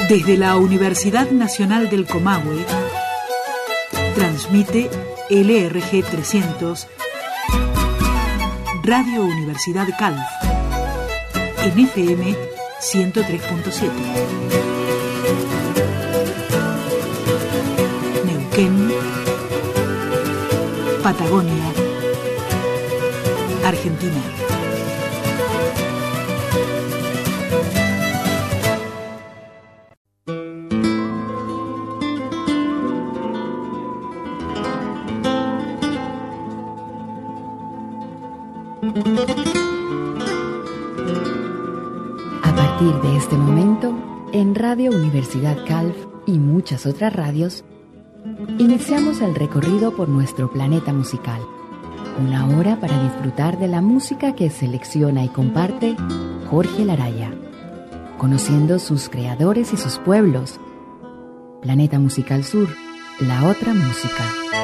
Desde la Universidad Nacional del Comahue, transmite LRG 300, Radio Universidad Calf, en FM 103.7. Neuquén, Patagonia, Argentina. A partir de este momento, en Radio Universidad Calf y muchas otras radios, iniciamos el recorrido por nuestro planeta musical. Una hora para disfrutar de la música que selecciona y comparte Jorge Laraya, conociendo sus creadores y sus pueblos. Planeta Musical Sur, la otra música.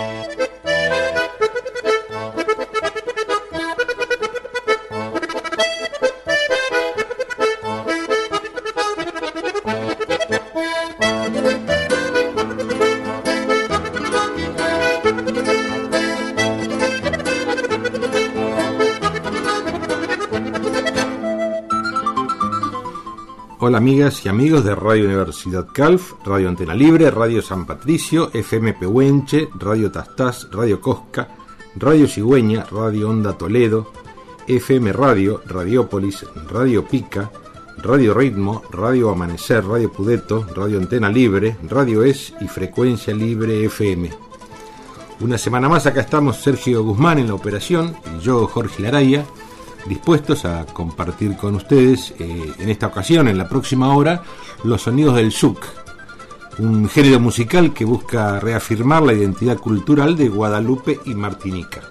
Hola amigas y amigos de Radio Universidad Calf, Radio Antena Libre, Radio San Patricio, FM Pehuenche, Radio Tastás, Radio Cosca, Radio Cigüeña, Radio Onda Toledo, FM Radio, Radiópolis, Radio Pica, Radio Ritmo, Radio Amanecer, Radio Pudeto, Radio Antena Libre, Radio Es y Frecuencia Libre FM. Una semana más acá estamos Sergio Guzmán en la operación y yo, Jorge Laraya, dispuestos a compartir con ustedes en esta ocasión, en la próxima hora, los sonidos del zouk, un género musical que busca reafirmar la identidad cultural de Guadalupe y Martinica.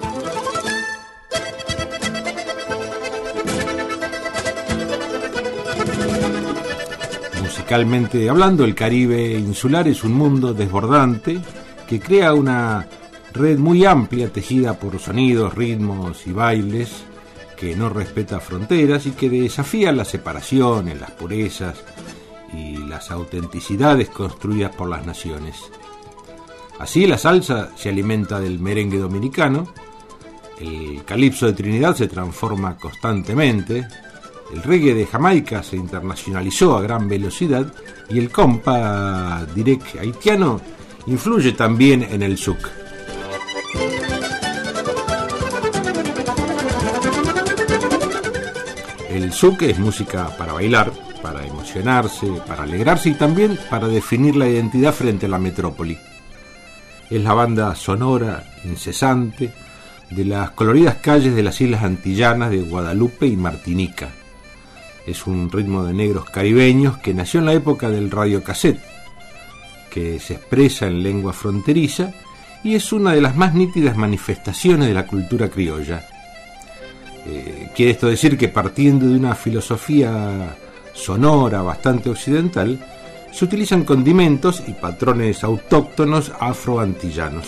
Musicalmente hablando, el Caribe insular es un mundo desbordante que crea una red muy amplia tejida por sonidos, ritmos y bailes, que no respeta fronteras y que desafía las separaciones, las purezas y las autenticidades construidas por las naciones. Así la salsa se alimenta del merengue dominicano, el calipso de Trinidad se transforma constantemente, el reggae de Jamaica se internacionalizó a gran velocidad y el compa direct haitiano influye también en el zouk. El zouk es música para bailar, para emocionarse, para alegrarse y también para definir la identidad frente a la metrópoli. Es la banda sonora, incesante, de las coloridas calles de las islas antillanas de Guadalupe y Martinica. Es un ritmo de negros caribeños que nació en la época del radiocassette, que se expresa en lengua fronteriza y es una de las más nítidas manifestaciones de la cultura criolla. Quiere esto decir que partiendo de una filosofía sonora bastante occidental, se utilizan condimentos y patrones autóctonos afroantillanos.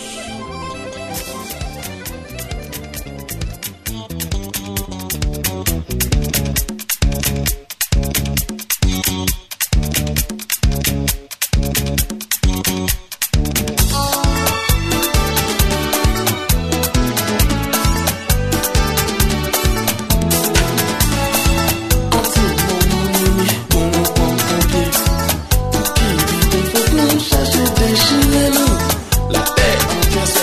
La tête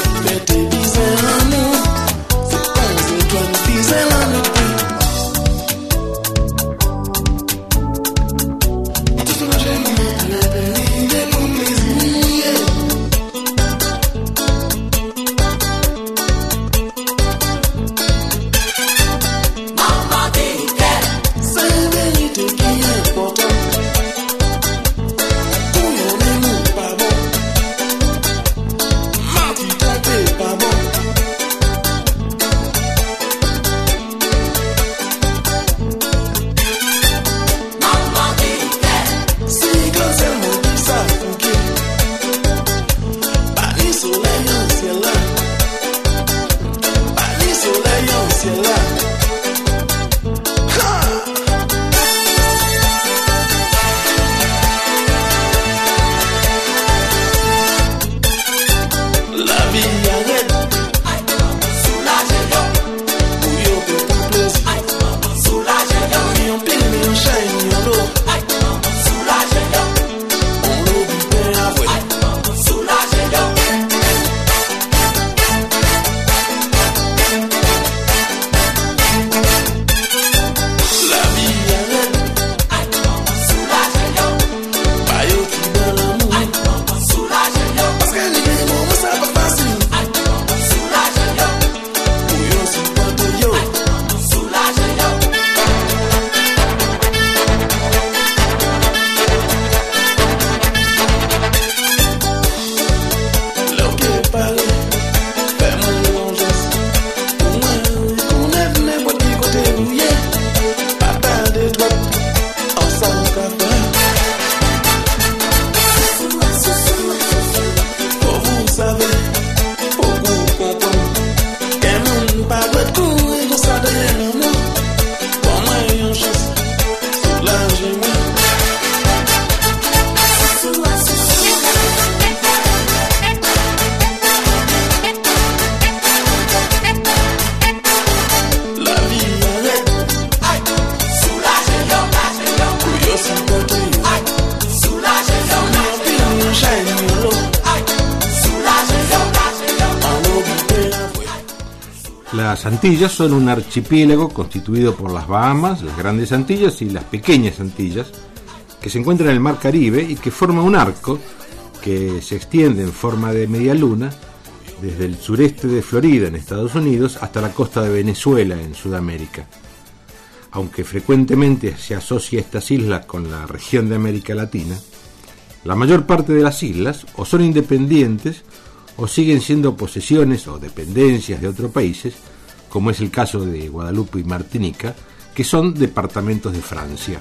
Las Antillas son un archipiélago constituido por las Bahamas, las Grandes Antillas y las Pequeñas Antillas, que se encuentran en el Mar Caribe y que forma un arco que se extiende en forma de media luna desde el sureste de Florida en Estados Unidos hasta la costa de Venezuela en Sudamérica. Aunque frecuentemente se asocia estas islas con la región de América Latina, la mayor parte de las islas o son independientes o siguen siendo posesiones o dependencias de otros países, como es el caso de Guadalupe y Martinica, que son departamentos de Francia.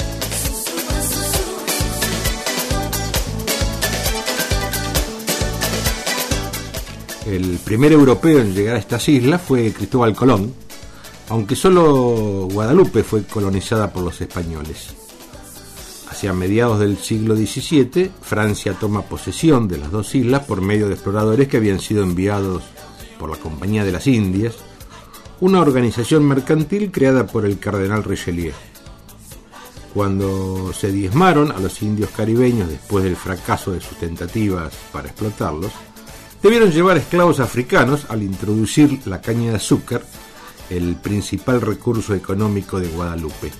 El primer europeo en llegar a estas islas fue Cristóbal Colón, aunque solo Guadalupe fue colonizada por los españoles. Hacia mediados del siglo XVII, Francia toma posesión de las dos islas por medio de exploradores que habían sido enviados por la Compañía de las Indias, una organización mercantil creada por el cardenal Richelieu. Cuando se diezmaron a los indios caribeños después del fracaso de sus tentativas para explotarlos, debieron llevar esclavos africanos al introducir la caña de azúcar, el principal recurso económico de Guadalupe.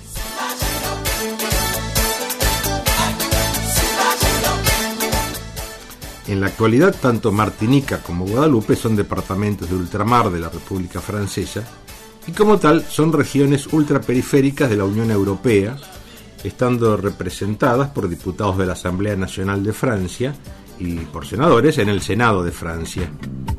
En la actualidad, tanto Martinica como Guadalupe son departamentos de ultramar de la República Francesa y como tal son regiones ultraperiféricas de la Unión Europea, estando representadas por diputados de la Asamblea Nacional de Francia y por senadores en el Senado de Francia.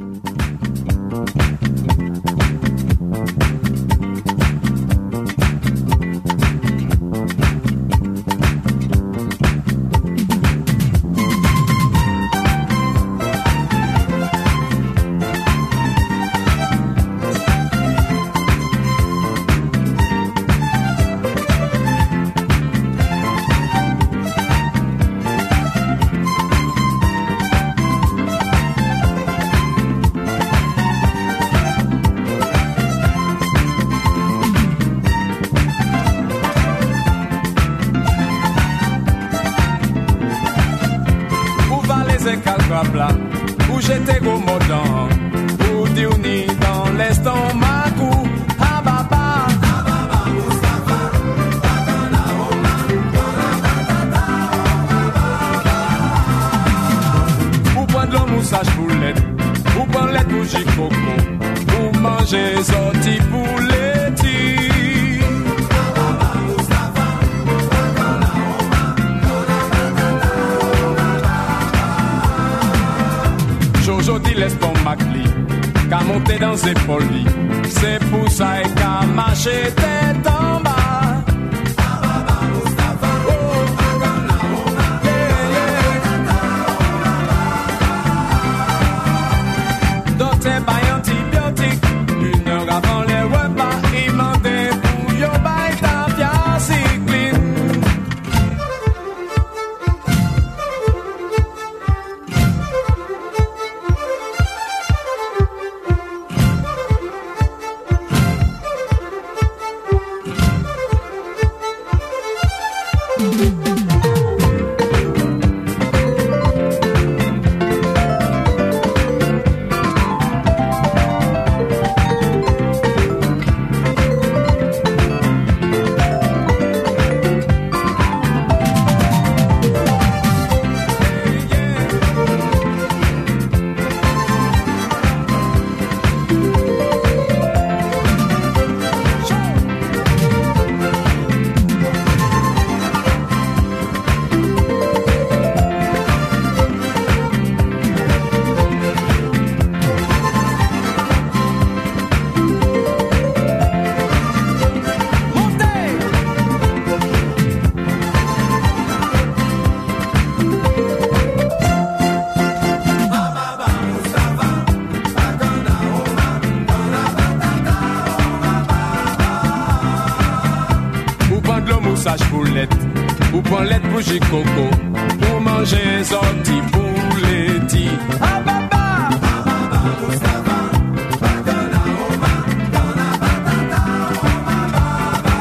Ou pon let pou jikoko, pou manje sorti pou leti. Ababa, ababa, Moustapha, bakana oma, dona batata, oma baba.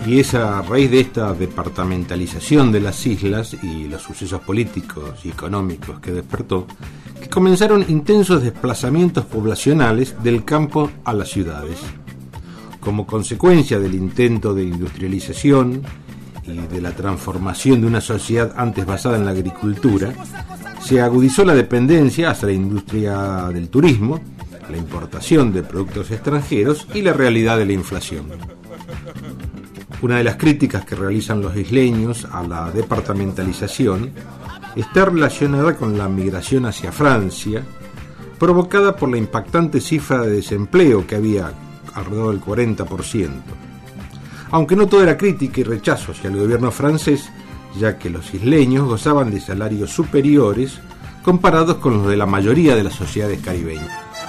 Y es a raíz de esta departamentalización de las islas y los sucesos políticos y económicos que despertó, que comenzaron intensos desplazamientos poblacionales del campo a las ciudades. Como consecuencia del intento de industrialización y de la transformación de una sociedad antes basada en la agricultura, se agudizó la dependencia hacia la industria del turismo, la importación de productos extranjeros y la realidad de la inflación. Una de las críticas que realizan los isleños a la departamentalización está relacionada con la migración hacia Francia, provocada por la impactante cifra de desempleo que había alrededor del 40%. Aunque no todo era crítica y rechazo hacia el gobierno francés, ya que los isleños gozaban de salarios superiores comparados con los de la mayoría de las sociedades caribeñas.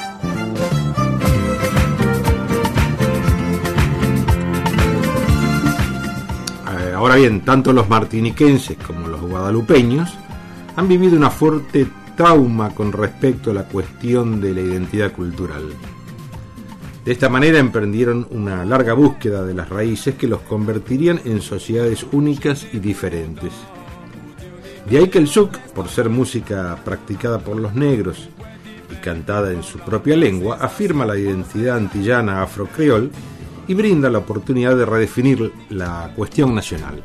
Ahora bien, tanto los martiniquenses como los guadalupeños han vivido una fuerte trauma con respecto a la cuestión de la identidad cultural. De esta manera emprendieron una larga búsqueda de las raíces que los convertirían en sociedades únicas y diferentes. De ahí que el zouk, por ser música practicada por los negros y cantada en su propia lengua, afirma la identidad antillana afro-creol y brinda la oportunidad de redefinir la cuestión nacional.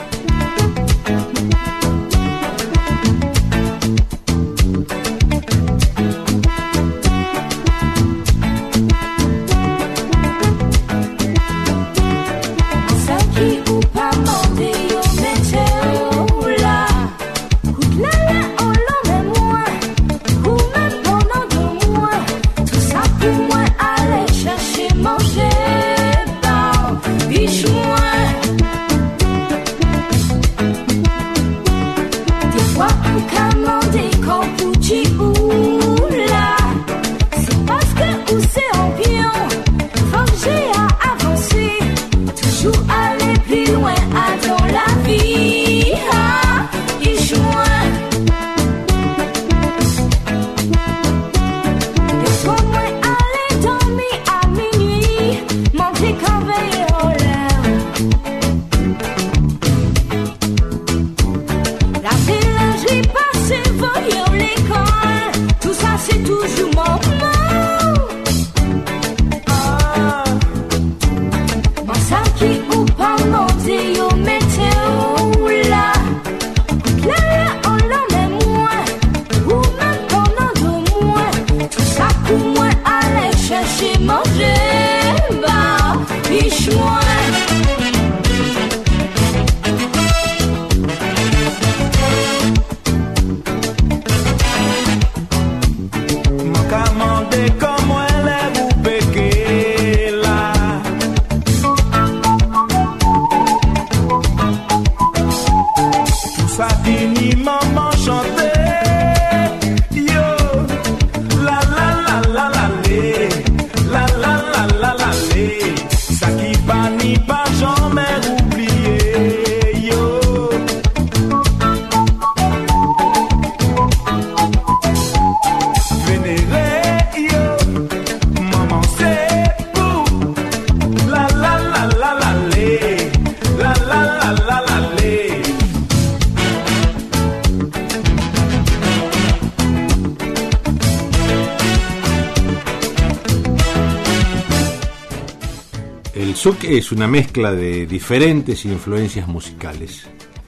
El zouk es una mezcla de diferentes influencias musicales.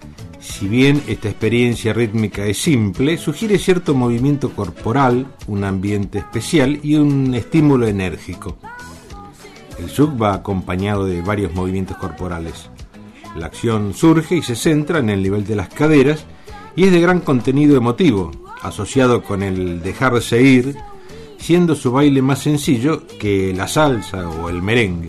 Si bien esta experiencia rítmica es simple, sugiere cierto movimiento corporal, un ambiente especial y un estímulo enérgico. El zouk va acompañado de varios movimientos corporales. La acción surge y se centra en el nivel de las caderas y es de gran contenido emotivo, asociado con el dejarse ir, siendo su baile más sencillo que la salsa o el merengue.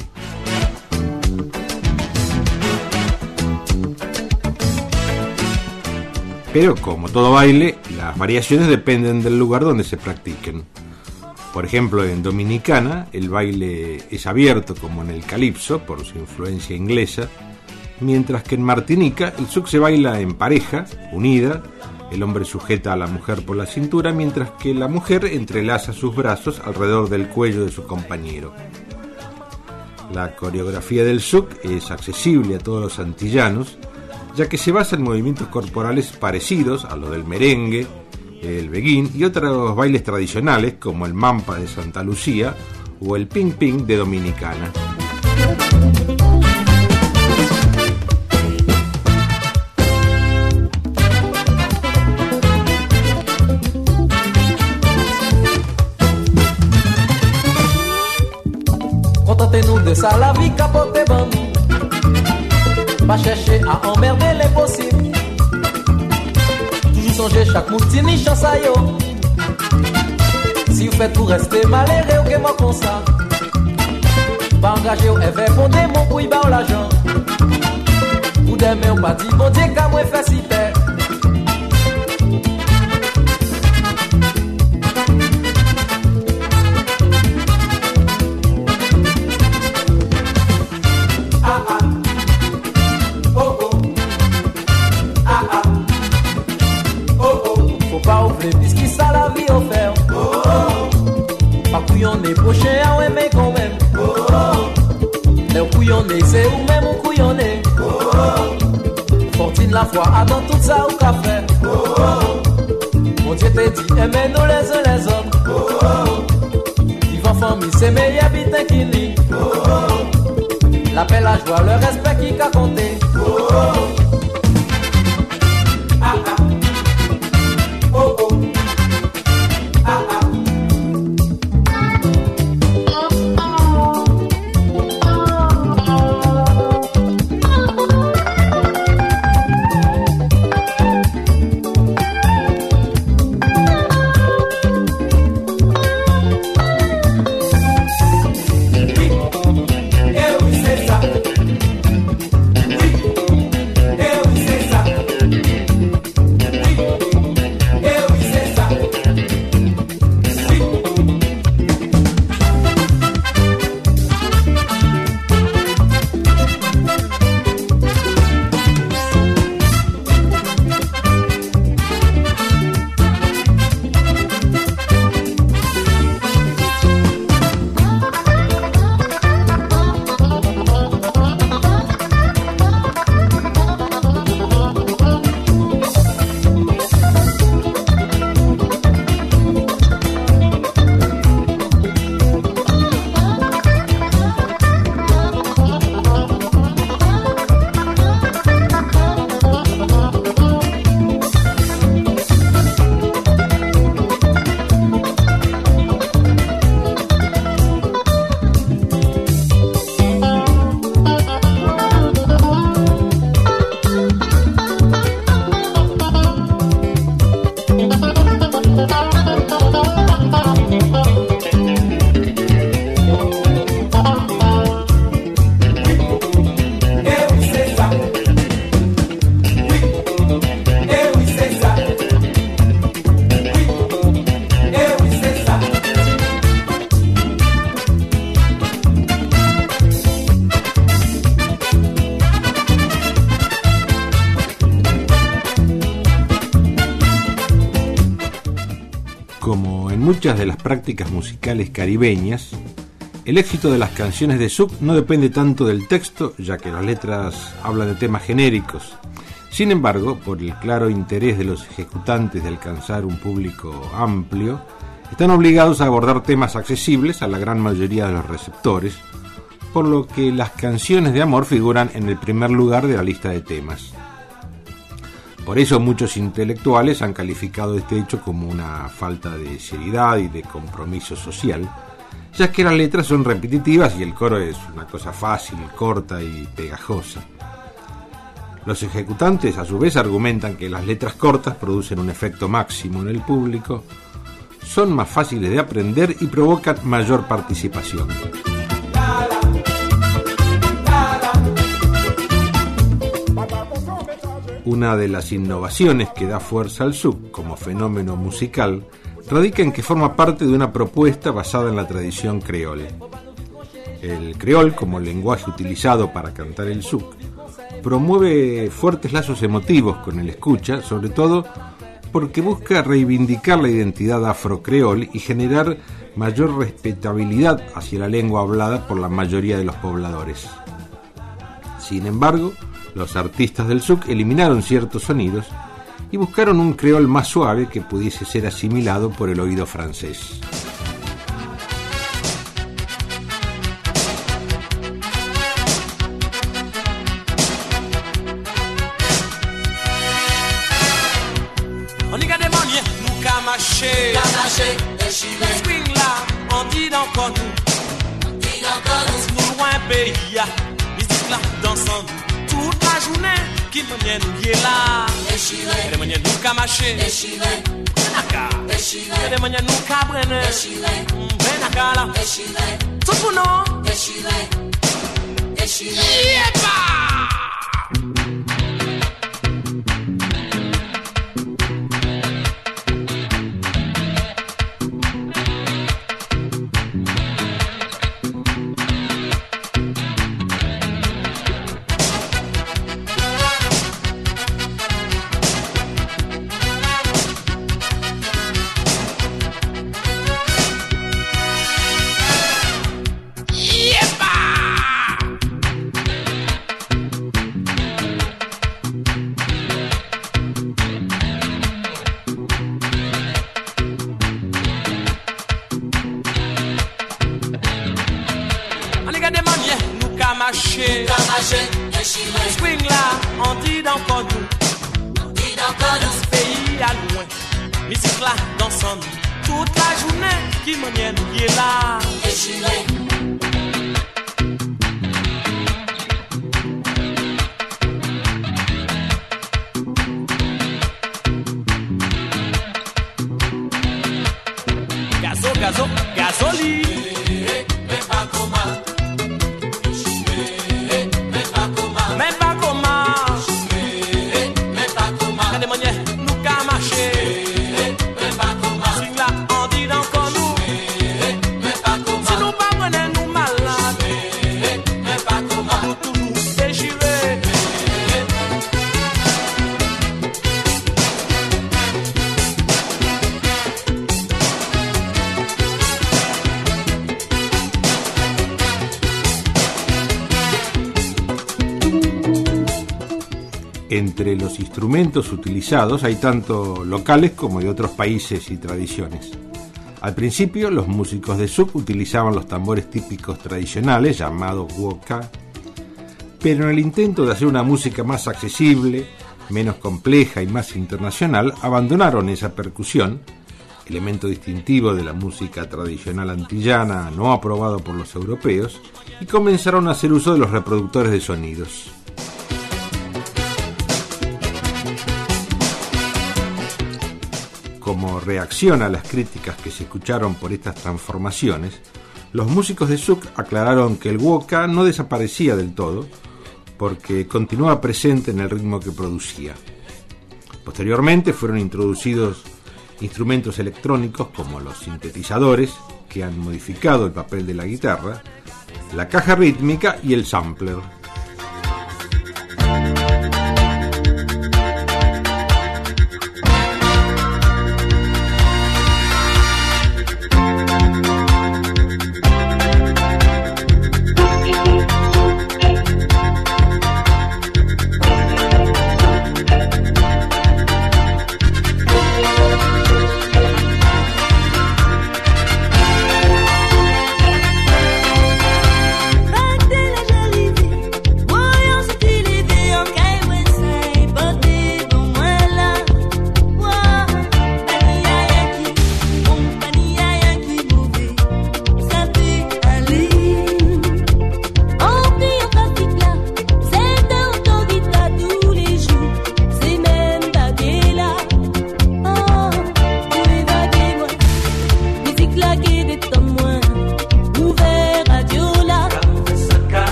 Pero como todo baile, las variaciones dependen del lugar donde se practiquen. Por ejemplo, en Dominicana el baile es abierto como en el calipso por su influencia inglesa, mientras que en Martinica el zouk se baila en pareja, unida, el hombre sujeta a la mujer por la cintura, mientras que la mujer entrelaza sus brazos alrededor del cuello de su compañero. La coreografía del zouk es accesible a todos los antillanos, ya que se basa en movimientos corporales parecidos a los del merengue, el beguín y otros bailes tradicionales como el mampa de Santa Lucía o el ping ping de Dominicana. Contentez-nous de ça, la vie capote ban nous. Pas chercher à emmerder l'impossible. Toujours songer chaque moutini chance à yo. Si vous faites pour rester malheureux, ou que moi comme ça. Pas engagé au effet pour des mots pour y bas l'argent. Ou des mains, ou pas dit, bon Dieu, qu'à moi faire si fait. Puisqu'il ça la vie offerte. Pas couillonner, prochain à ouais mais quand même. Les couillonner, c'est ou même ou couillonner. Fortune la foi, attends tout ça au café. Mon Dieu te dit, aimez-nous les uns les autres. Vivre en famille, c'est meilleur bitin qu'il lit. La paix, la joie, le respect qui qu'a compté. Muchas de las prácticas musicales caribeñas, el éxito de las canciones de zouk no depende tanto del texto, ya que las letras hablan de temas genéricos. Sin embargo, por el claro interés de los ejecutantes de alcanzar un público amplio, están obligados a abordar temas accesibles a la gran mayoría de los receptores, por lo que las canciones de amor figuran en el primer lugar de la lista de temas. Por eso muchos intelectuales han calificado este hecho como una falta de seriedad y de compromiso social, ya que las letras son repetitivas y el coro es una cosa fácil, corta y pegajosa. Los ejecutantes a su vez argumentan que las letras cortas producen un efecto máximo en el público, son más fáciles de aprender y provocan mayor participación. Una de las innovaciones que da fuerza al zouk como fenómeno musical radica en que forma parte de una propuesta basada en la tradición creole. El creol, como lenguaje utilizado para cantar el zouk, promueve fuertes lazos emotivos con el escucha, sobre todo porque busca reivindicar la identidad afrocreol y generar mayor respetabilidad hacia la lengua hablada por la mayoría de los pobladores. Sin embargo, los artistas del zouk eliminaron ciertos sonidos y buscaron un creol más suave que pudiese ser asimilado por el oído francés. On y a des manières, nous camacher, déchirer. Swing là, on dit encore nous, si nous loin pays, musique là, dansant nous, toute la journée, qui manière nous y est là, déchirer. Des manières nous camacher, déchirer. Déchirer. Des manières nous cabrener, déchirer. Benaka là, déchirer. Tout pour nous, déchirer. Déchirer. Yeah! Swing là, on dit encore nous, ce pays à loin, musique là, dansant nous, toute la journée, qui manière nous y est là, déchiré. Gazoli, mais pas comment. Entre los instrumentos utilizados hay tanto locales como de otros países y tradiciones. Al principio, los músicos de zouk utilizaban los tambores típicos tradicionales, llamados woka, pero en el intento de hacer una música más accesible, menos compleja y más internacional, abandonaron esa percusión, elemento distintivo de la música tradicional antillana no aprobado por los europeos, y comenzaron a hacer uso de los reproductores de sonidos. Como reacción a las críticas que se escucharon por estas transformaciones, los músicos de zouk aclararon que el woka no desaparecía del todo, porque continuaba presente en el ritmo que producía. Posteriormente fueron introducidos instrumentos electrónicos como los sintetizadores, que han modificado el papel de la guitarra, la caja rítmica y el sampler.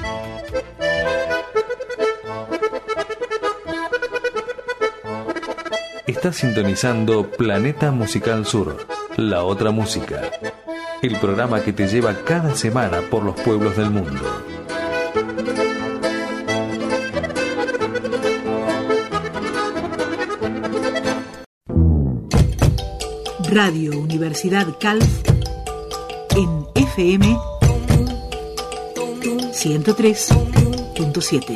Estás sintonizando Planeta Musical Sur, la otra música. El programa que te lleva cada semana por los pueblos del mundo. Radio Universidad Calf en FM 103.7.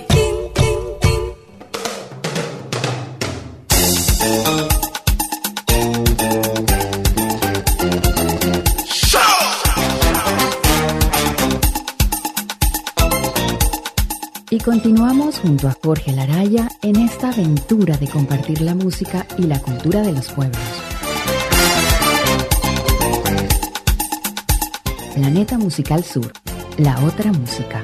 Y continuamos junto a Jorge Laraya en esta aventura de compartir la música y la cultura de los pueblos. Planeta Musical Sur, la otra música.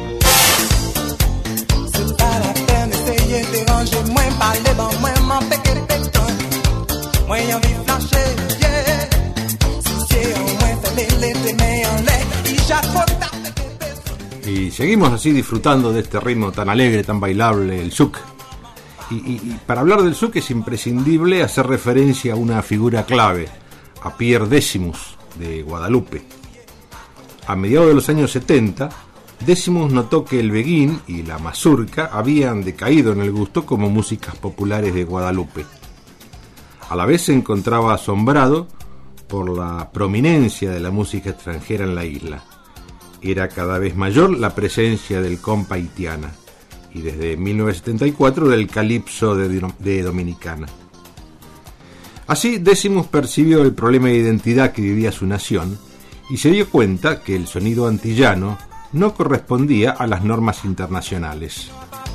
Y seguimos así disfrutando de este ritmo tan alegre, tan bailable, el zouk. Y para hablar del zouk es imprescindible hacer referencia a una figura clave, a Pierre Decimus, de Guadalupe. A mediados de los años 70, Decimus notó que el beguín y la mazurca habían decaído en el gusto como músicas populares de Guadalupe. A la vez se encontraba asombrado por la prominencia de la música extranjera en la isla. Era cada vez mayor la presencia del compa haitiana y desde 1974 del calipso de Dominicana. Así, Decimus percibió el problema de identidad que vivía su nación y se dio cuenta que el sonido antillano no correspondía a las normas internacionales.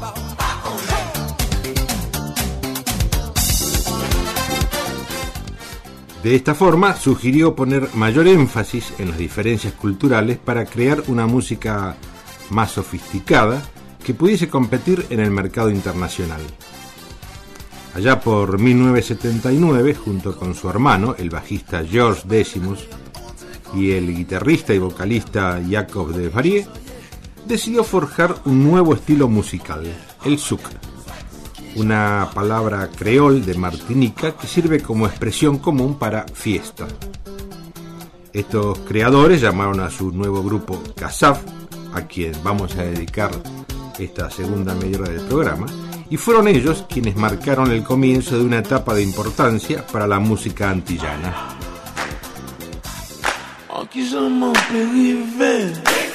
De esta forma, sugirió poner mayor énfasis en las diferencias culturales para crear una música más sofisticada que pudiese competir en el mercado internacional. Allá por 1979, junto con su hermano, el bajista Georges Decimus, y el guitarrista y vocalista Jacob Desvarieux, decidió forjar un nuevo estilo musical, el zouk, una palabra creol de Martinica que sirve como expresión común para fiesta. Estos creadores llamaron a su nuevo grupo Kassav, a quien vamos a dedicar esta segunda media hora del programa, y fueron ellos quienes marcaron el comienzo de una etapa de importancia para la música antillana. Qui j'en m'en peut river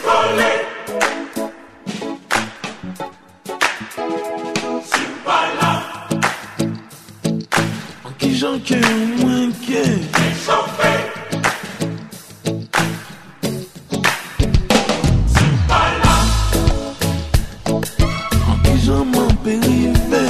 c'est pas là qui j'en que moins que chauffé c'est pas là qui j'en m'en peut river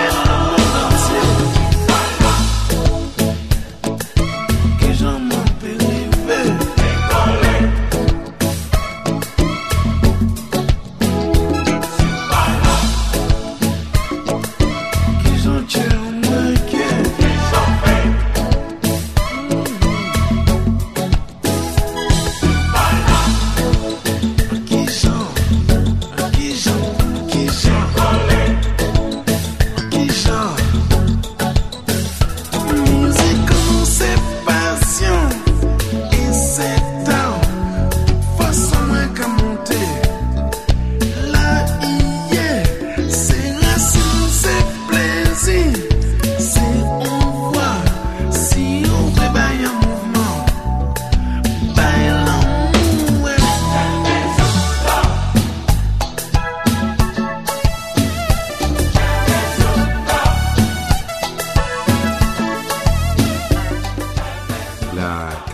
que j'en m'en peux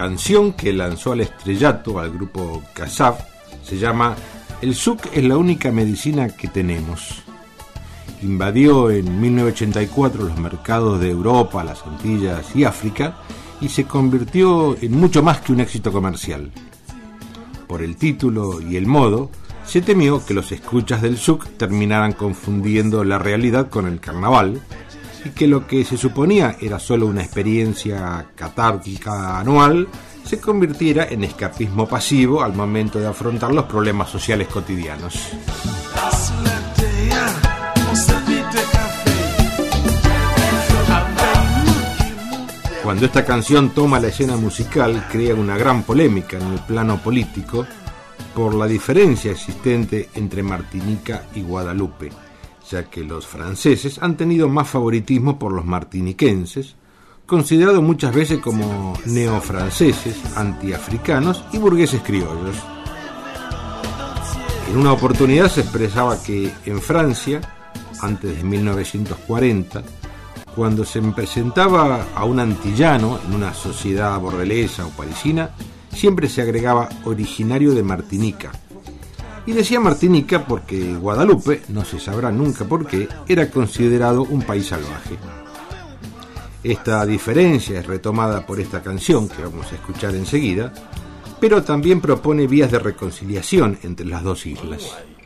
canción que lanzó al estrellato al grupo Kassav se llama El Zouk es la única medicina que tenemos. Invadió en 1984 los mercados de Europa, las Antillas y África y se convirtió en mucho más que un éxito comercial. Por el título y el modo, se temió que los escuchas del Zouk terminaran confundiendo la realidad con el carnaval y que lo que se suponía era solo una experiencia catártica anual se convirtiera en escapismo pasivo al momento de afrontar los problemas sociales cotidianos. Cuando esta canción toma la escena musical, crea una gran polémica en el plano político por la diferencia existente entre Martinica y Guadalupe, ya que los franceses han tenido más favoritismo por los martiniquenses, considerados muchas veces como neofranceses, antiafricanos y burgueses criollos. En una oportunidad se expresaba que en Francia, antes de 1940, cuando se presentaba a un antillano en una sociedad bordelesa o parisina, siempre se agregaba originario de Martinica. Y decía Martinica porque Guadalupe, no se sabrá nunca por qué, era considerado un país salvaje. Esta diferencia es retomada por esta canción que vamos a escuchar enseguida, pero también propone vías de reconciliación entre las dos islas.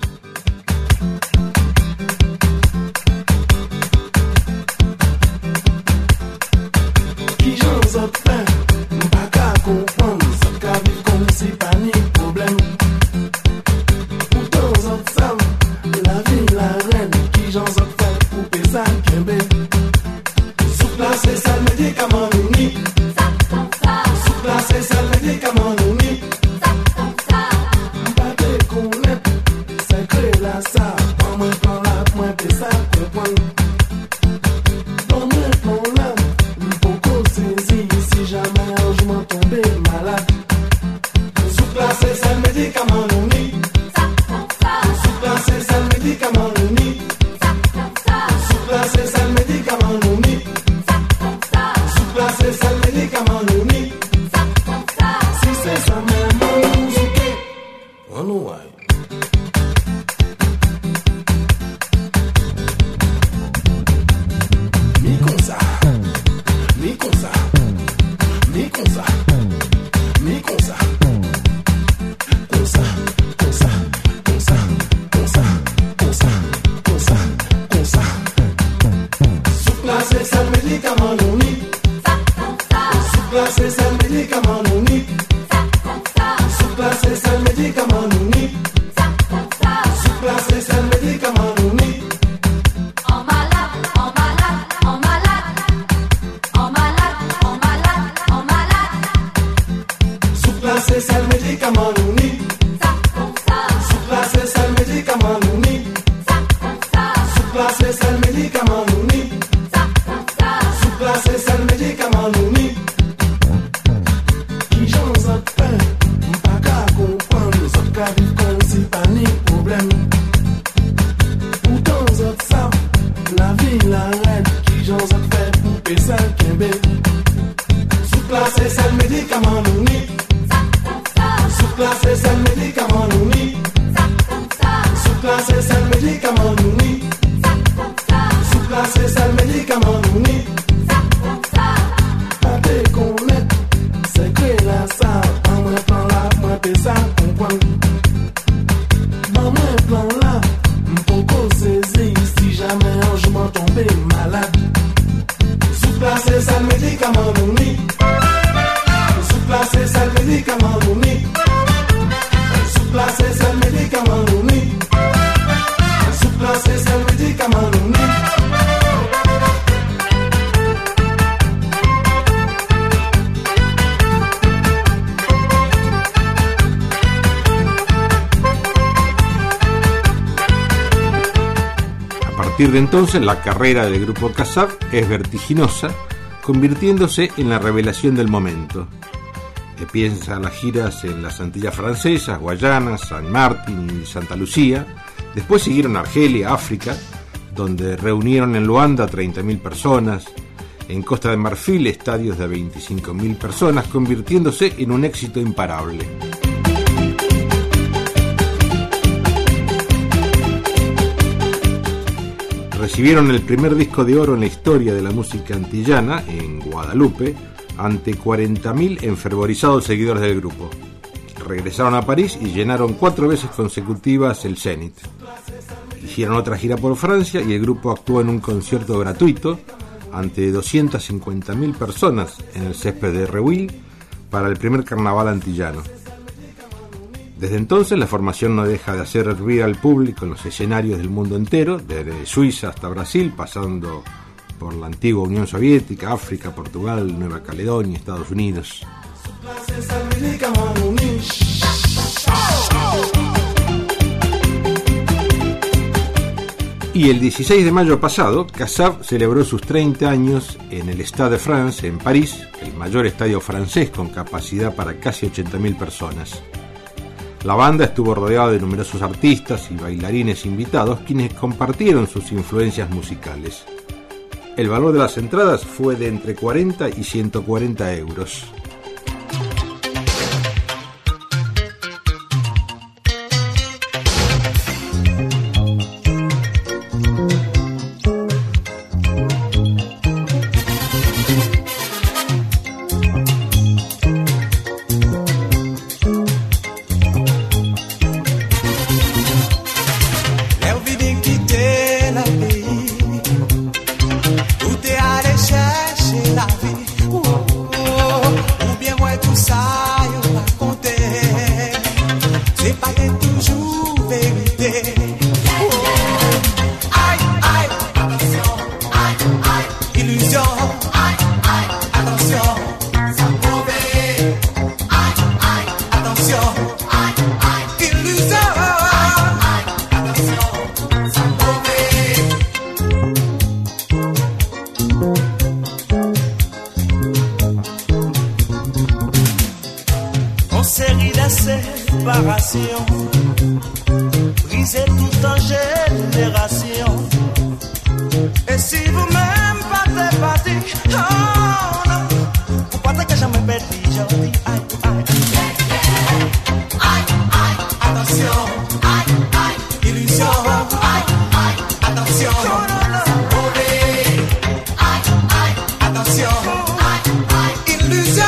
A partir de entonces, la carrera del grupo Kassav es vertiginosa, convirtiéndose en la revelación del momento. Empieza las giras en las Antillas Francesas, Guayana, San Martín y Santa Lucía. Después siguieron Argelia, África, donde reunieron en Luanda a 30.000 personas, en Costa de Marfil estadios de 25.000 personas, convirtiéndose en un éxito imparable. Recibieron el primer disco de oro en la historia de la música antillana, en Guadalupe, ante 40.000 enfervorizados seguidores del grupo. Regresaron a París y llenaron 4 veces consecutivas el Zénith. Hicieron otra gira por Francia y el grupo actuó en un concierto gratuito ante 250.000 personas en el césped de Rehuil para el primer carnaval antillano. Desde entonces la formación no deja de hacer hervir al público en los escenarios del mundo entero, desde Suiza hasta Brasil, pasando por la antigua Unión Soviética, África, Portugal, Nueva Caledonia, Estados Unidos. Y el 16 de mayo pasado, Cassav celebró sus 30 años en el Stade de France, en París, el mayor estadio francés con capacidad para casi 80.000 personas. La banda estuvo rodeada de numerosos artistas y bailarines invitados, quienes compartieron sus influencias musicales. El valor de las entradas fue de entre 40 y 140 euros. Brisez tout en génération. Et si vous-même partez parti, oh non, vous pensez que jamais perdu, je dis aïe, aïe, aïe, aïe, attention, aïe, aïe, illusion, aïe, aïe, attention, mauvais, aïe, aïe, attention, aïe, aïe, illusion.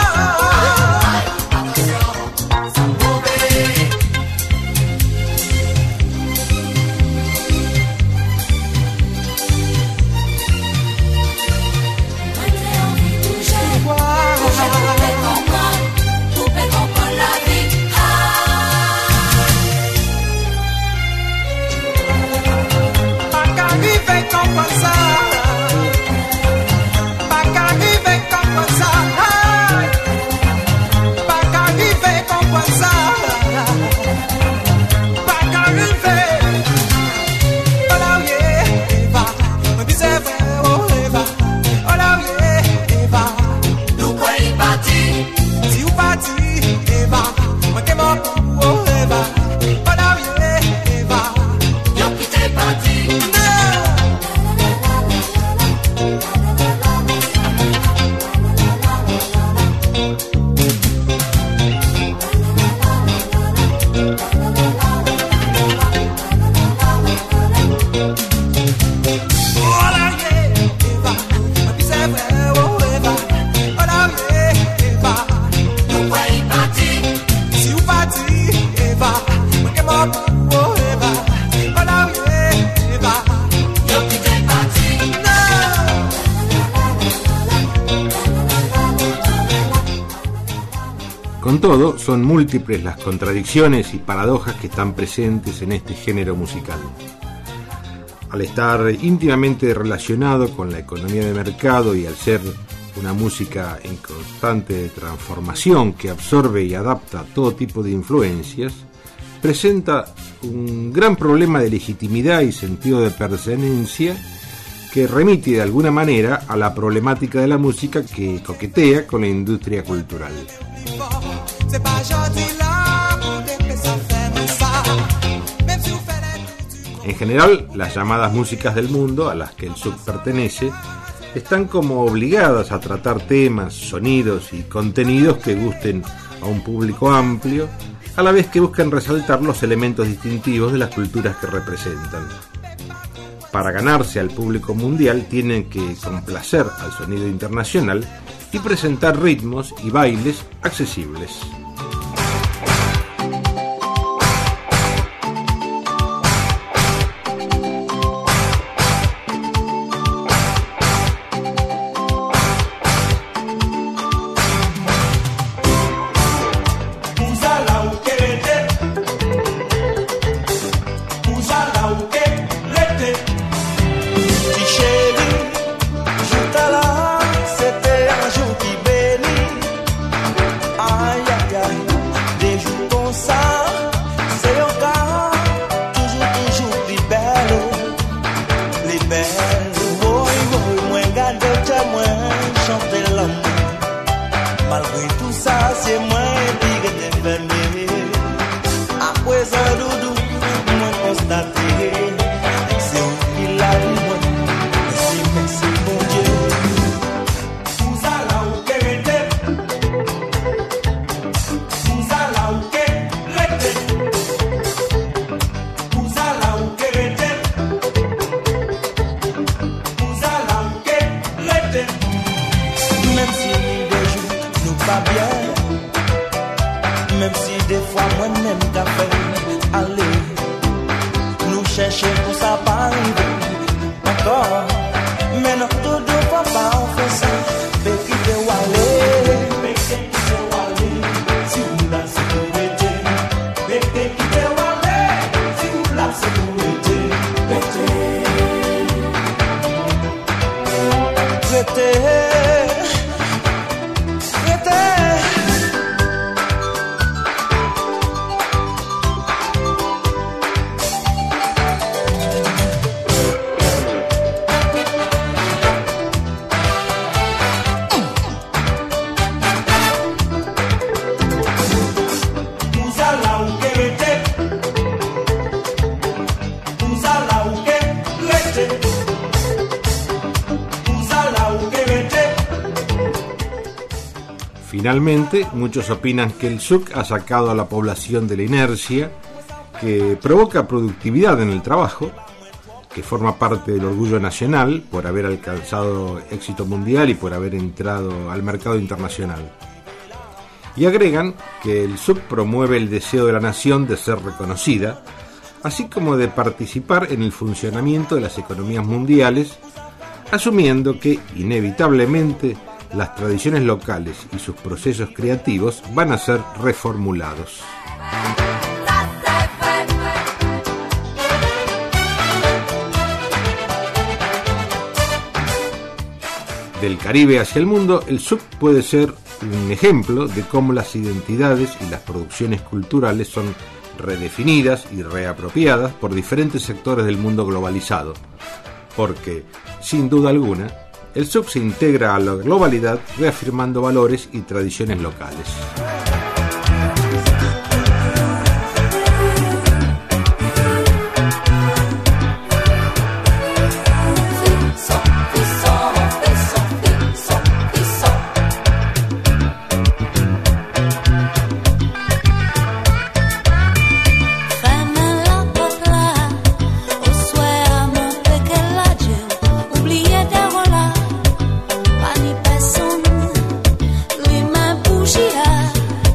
Con todo, son múltiples las contradicciones y paradojas que están presentes en este género musical. Al estar íntimamente relacionado con la economía de mercado y al ser una música en constante transformación que absorbe y adapta todo tipo de influencias, presenta un gran problema de legitimidad y sentido de pertenencia que remite de alguna manera a la problemática de la música que coquetea con la industria cultural. En general, las llamadas músicas del mundo, a las que el SUC pertenece, están como obligadas a tratar temas, sonidos y contenidos que gusten a un público amplio, a la vez que buscan resaltar los elementos distintivos de las culturas que representan. Para ganarse al público mundial tienen que complacer al sonido internacional y presentar ritmos y bailes accesibles. Finalmente, muchos opinan que el zouk ha sacado a la población de la inercia, que provoca productividad en el trabajo, que forma parte del orgullo nacional por haber alcanzado éxito mundial y por haber entrado al mercado internacional. Y agregan que el zouk promueve el deseo de la nación de ser reconocida, así como de participar en el funcionamiento de las economías mundiales, asumiendo que, inevitablemente, las tradiciones locales y sus procesos creativos van a ser reformulados. Del Caribe hacia el mundo, el zouk puede ser un ejemplo de cómo las identidades y las producciones culturales son redefinidas y reapropiadas por diferentes sectores del mundo globalizado, porque, sin duda alguna, el zouk se integra a la globalidad reafirmando valores y tradiciones locales. Ani person, li men bougia.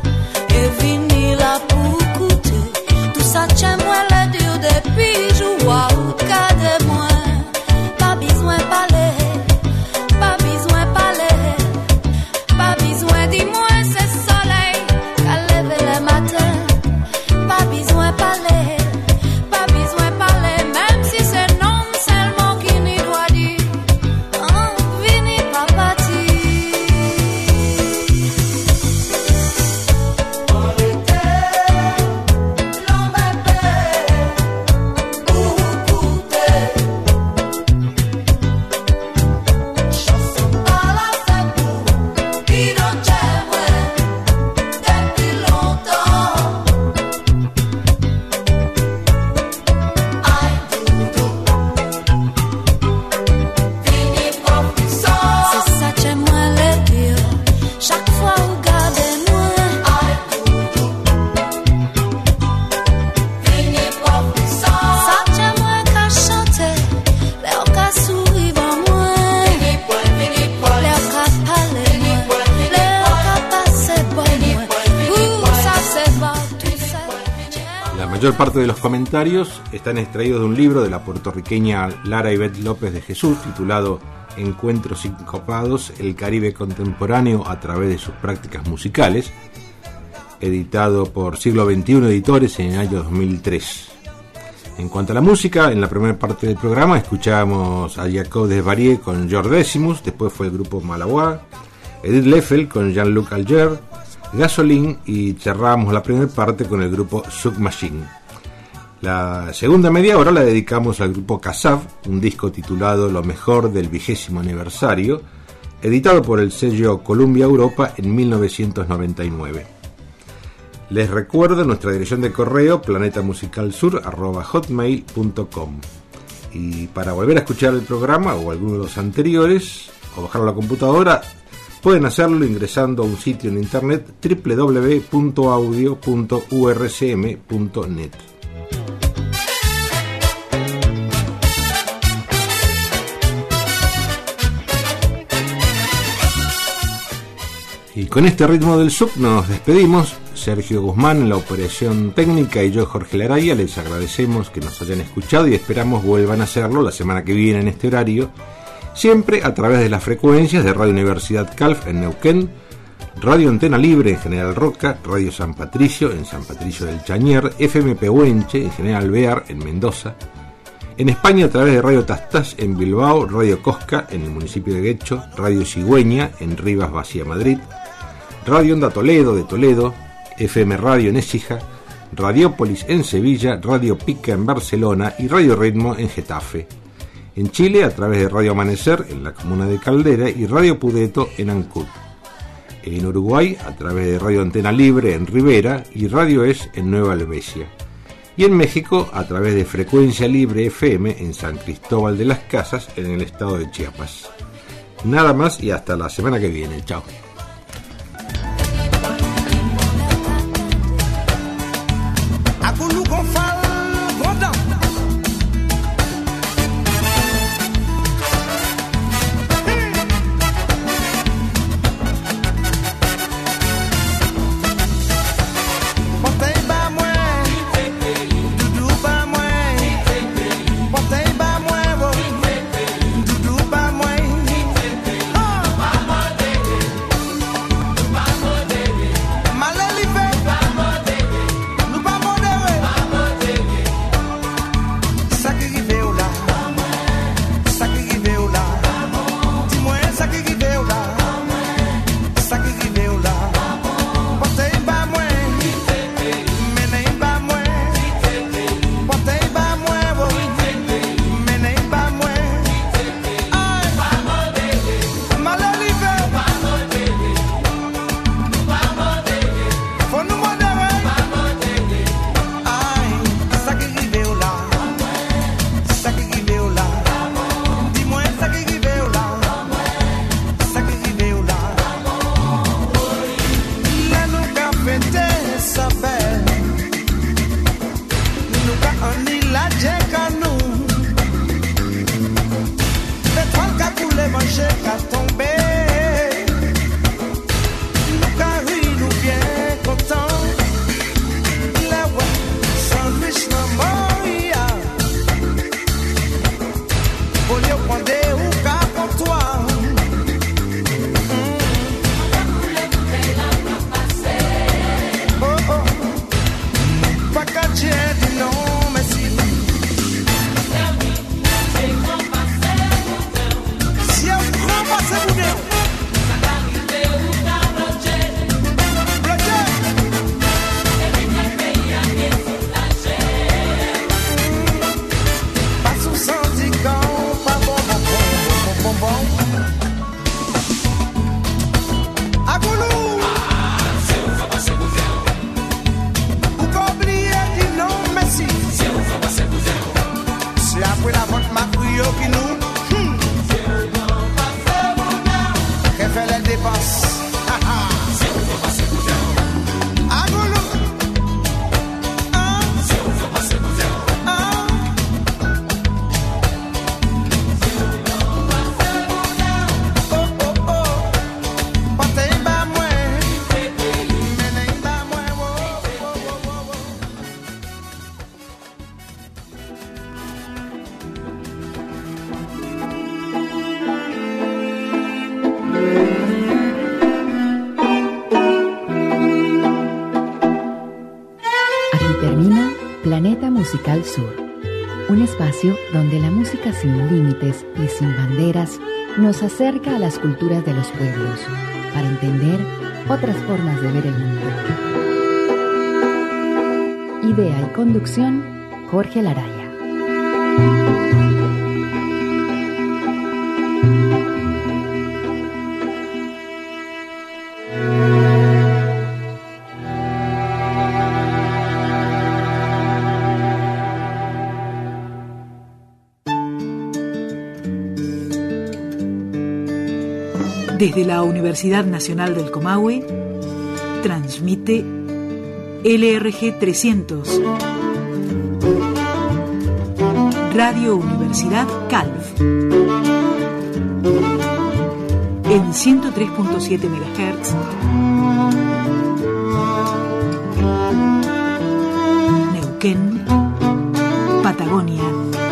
mayor parte de los comentarios están extraídos de un libro de la puertorriqueña Lara Ivette López de Jesús titulado Encuentros Sincopados, el Caribe Contemporáneo a través de sus prácticas musicales, editado por Siglo XXI Editores en el año 2003. En cuanto a la música, en la primera parte del programa escuchábamos a Jacob Desvarieux con George Decimus, después fue el grupo Malavoie, Edith Leffel con Jean-Luc Alger, Gasoline, y cerramos la primera parte con el grupo Sug Machine. La segunda media hora la dedicamos al grupo Kassav, un disco titulado Lo mejor del 20º aniversario, editado por el sello Columbia Europa en 1999. Les recuerdo nuestra dirección de correo planetamusicalsur@hotmail.com. Y para volver a escuchar el programa o alguno de los anteriores o bajarlo a la computadora, pueden hacerlo ingresando a un sitio en internet www.audio.urcm.net. Y con este ritmo del sub nos despedimos. Sergio Guzmán en la operación técnica y yo, Jorge Laraya, les agradecemos que nos hayan escuchado y esperamos vuelvan a hacerlo la semana que viene en este horario, siempre a través de las frecuencias de Radio Universidad Calf en Neuquén, Radio Antena Libre en General Roca, Radio San Patricio en San Patricio del Chañar, FM Pehuenche en General Alvear en Mendoza, en España a través de Radio Tastas en Bilbao, Radio Cosca en el municipio de Guecho, Radio Cigüeña en Rivas Vacía, Madrid, Radio Onda Toledo de Toledo, FM Radio en Écija, Radiópolis en Sevilla, Radio Pica en Barcelona y Radio Ritmo en Getafe. En Chile a través de Radio Amanecer en la comuna de Caldera y Radio Pudeto en Ancud. En Uruguay a través de Radio Antena Libre en Rivera y Radio Es en Nueva Albesia. Y en México a través de Frecuencia Libre FM en San Cristóbal de las Casas en el estado de Chiapas. Nada más y hasta la semana que viene. Chao. Si eu não passei por Sur, un espacio donde la música sin límites y sin banderas nos acerca a las culturas de los pueblos para entender otras formas de ver el mundo. Idea y conducción, Jorge Laraya. Desde la Universidad Nacional del Comahue, transmite LRG 300, Radio Universidad Calv, en 103.7 MHz, Neuquén, Patagonia.